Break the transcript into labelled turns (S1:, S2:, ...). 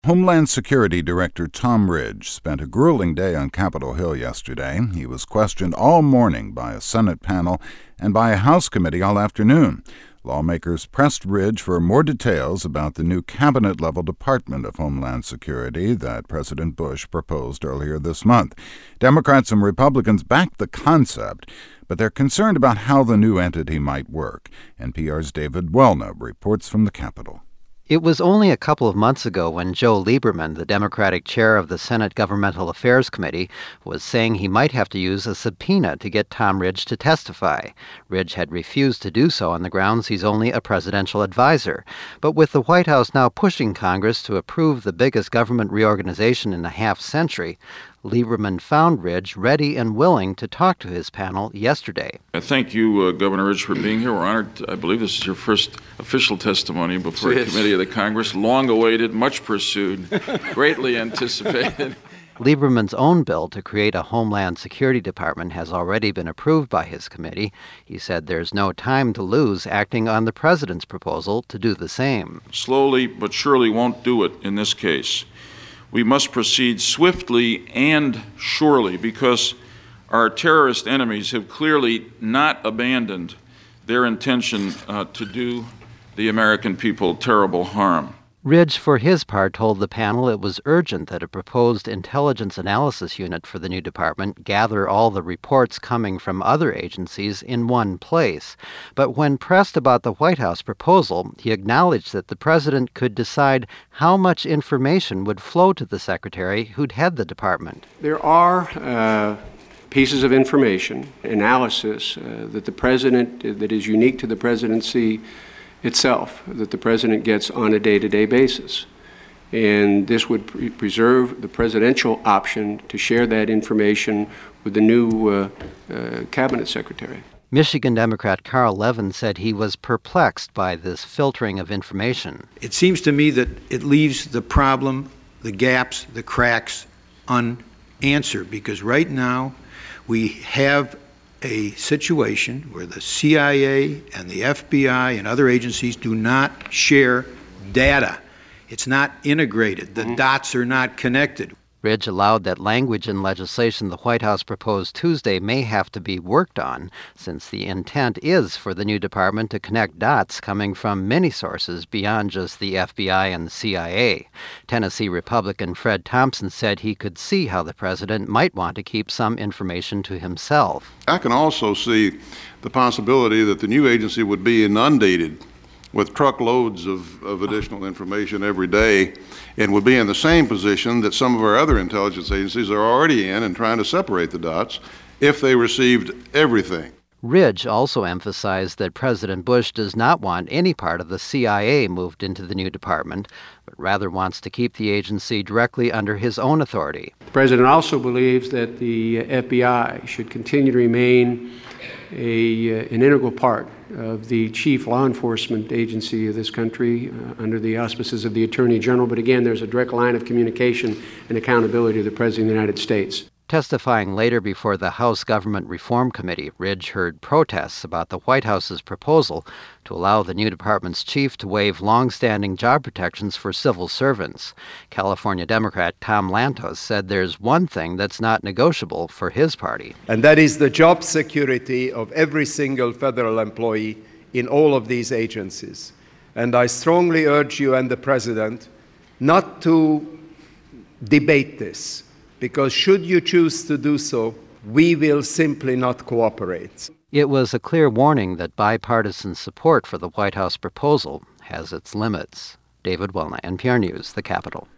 S1: Homeland Security Director Tom Ridge spent a grueling day on Capitol Hill yesterday. He was questioned all morning by a Senate panel and by a House committee all afternoon. Lawmakers pressed Ridge for more details about the new cabinet-level Department of Homeland Security that President Bush proposed earlier this month. Democrats and Republicans backed the concept, but they're concerned about how the new entity might work. NPR's David Welna reports from the Capitol.
S2: It was only a couple of months ago when Joe Lieberman, the Democratic chair of the Senate Governmental Affairs Committee, was saying he might have to use a subpoena to get Tom Ridge to testify. Ridge had refused to do so on the grounds he's only a presidential advisor. But with the White House now pushing Congress to approve the biggest government reorganization in a half-century, Lieberman found Ridge ready and willing to talk to his panel yesterday.
S3: Thank you, Governor Ridge, for being here. We're honored. I believe this is your first official testimony before a committee of the Congress. Long awaited, much pursued, greatly anticipated.
S2: Lieberman's own bill to create a Homeland Security Department has already been approved by his committee. He said there's no time to lose acting on the president's proposal to do the same.
S3: Slowly but surely won't do it in this case. We must proceed swiftly and surely because our terrorist enemies have clearly not abandoned their intention to do the American people terrible harm.
S2: Ridge, for his part, told the panel it was urgent that a proposed intelligence analysis unit for the new department gather all the reports coming from other agencies in one place. But when pressed about the White House proposal, he acknowledged that the president could decide how much information would flow to the secretary who'd head the department.
S4: There are pieces of information, analysis that the president, that is unique to the presidency itself, that the president gets on a day-to-day basis. And this would preserve the presidential option to share that information with the new cabinet secretary.
S2: Michigan Democrat Carl Levin said he was perplexed by this filtering of information.
S5: It seems to me that it leaves the problem, the gaps, the cracks unanswered, because right now we have a situation where the CIA and the FBI and other agencies do not share data. It's not integrated. The dots are not connected.
S2: Ridge allowed that language in legislation the White House proposed Tuesday may have to be worked on, since the intent is for the new department to connect dots coming from many sources beyond just the FBI and the CIA. Tennessee Republican Fred Thompson said he could see how the president might want to keep some information to himself.
S6: I can also see the possibility that the new agency would be inundated with truckloads of additional information every day, and would be in the same position that some of our other intelligence agencies are already in trying to separate the dots if they received everything.
S2: Ridge also emphasized that President Bush does not want any part of the CIA moved into the new department, but rather wants to keep the agency directly under his own authority.
S4: The president also believes that the FBI should continue to remain an integral part of the chief law enforcement agency of this country under the auspices of the Attorney General. But again, there's a direct line of communication and accountability to the President of the United States.
S2: Testifying later before the House Government Reform Committee, Ridge heard protests about the White House's proposal to allow the new department's chief to waive long-standing job protections for civil servants. California Democrat Tom Lantos said there's one thing that's not negotiable for his party.
S7: And that is the job security of every single federal employee in all of these agencies. And I strongly urge you and the President not to debate this, because should you choose to do so, we will simply not cooperate.
S2: It was a clear warning that bipartisan support for the White House proposal has its limits. David Welna, NPR News, The Capitol.